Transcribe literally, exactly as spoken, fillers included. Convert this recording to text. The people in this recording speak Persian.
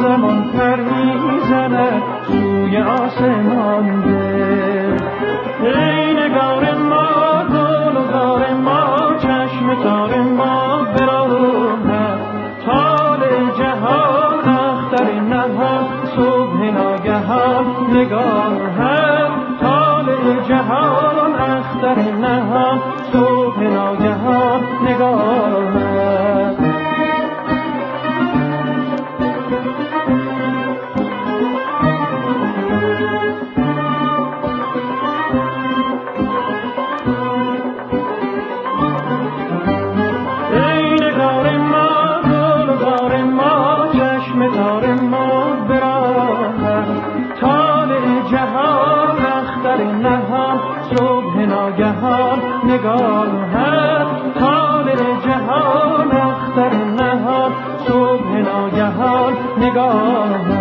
زمان پر میزند سوی آسمان ده. ای نگار ما گل و زار ما چشم تار ما براند طالع جهان اختر نهان صبح ناگهان نگاهد طالع جهان اختر نهان صبح ناگهان نگاهد. ناگهان نگاهد طالع جهان اختر نهان صبح ناگهان نگاهد.